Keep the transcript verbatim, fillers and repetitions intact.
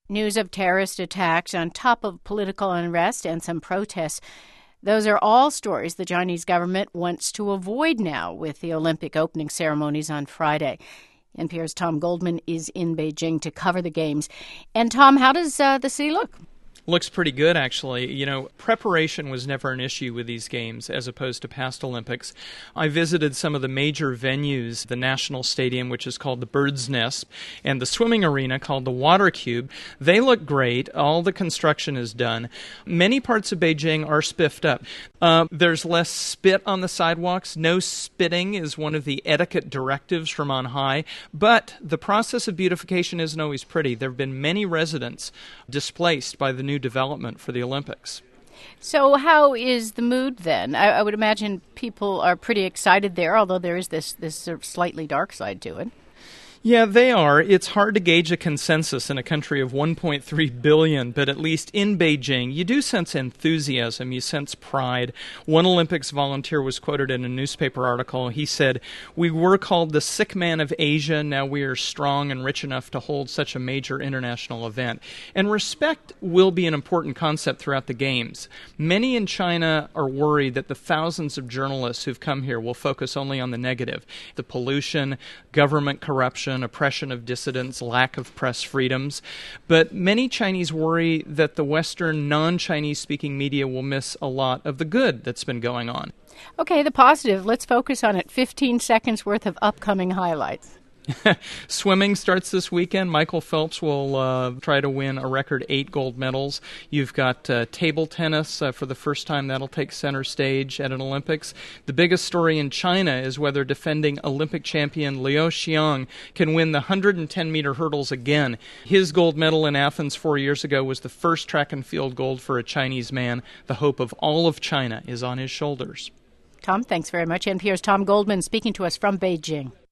News of terrorist attacks on top of political unrest and some protests. Those are all stories the Chinese government wants to avoid now with the Olympic opening ceremonies on Friday. N P R's Tom Goldman is in Beijing to cover the games. And Tom, how does uh, the city look? Looks pretty good, actually. You know, preparation was never an issue with these games as opposed to past Olympics. I visited some of the major venues, the National Stadium, which is called the Bird's Nest, and the swimming arena called the Water Cube. They look great. All the construction is done. Many parts of Beijing are spiffed up. Uh, there's less spit on the sidewalks. No spitting is one of the etiquette directives from on high. But the process of beautification isn't always pretty. There have been many residents displaced by the new development for the Olympics. So how is the mood then? I, I would imagine people are pretty excited there, although there is this, this sort of slightly dark side to it. Yeah, they are. It's hard to gauge a consensus in a country of one point three billion, but at least in Beijing, you do sense enthusiasm, you sense pride. One Olympics volunteer was quoted in a newspaper article. He said, "We were called the sick man of Asia. Now we are strong and rich enough to hold such a major international event." And respect will be an important concept throughout the Games. Many in China are worried that the thousands of journalists who've come here will focus only on the negative, the pollution, government corruption, oppression of dissidents, lack of press freedoms. But many Chinese worry that the Western non-Chinese speaking media will miss a lot of the good that's been going on. Okay, the positive. Let's focus on it. fifteen seconds worth of upcoming highlights. Swimming starts this weekend. Michael Phelps will uh, try to win a record eight gold medals. You've got uh, table tennis uh, for the first time. That'll take center stage at an Olympics. The biggest story in China is whether defending Olympic champion Liu Xiang can win the one hundred ten meter hurdles again. His gold medal in Athens four years ago was the first track and field gold for a Chinese man. The hope of all of China is on his shoulders. Tom, thanks very much. N P R's Tom Goldman speaking to us from Beijing.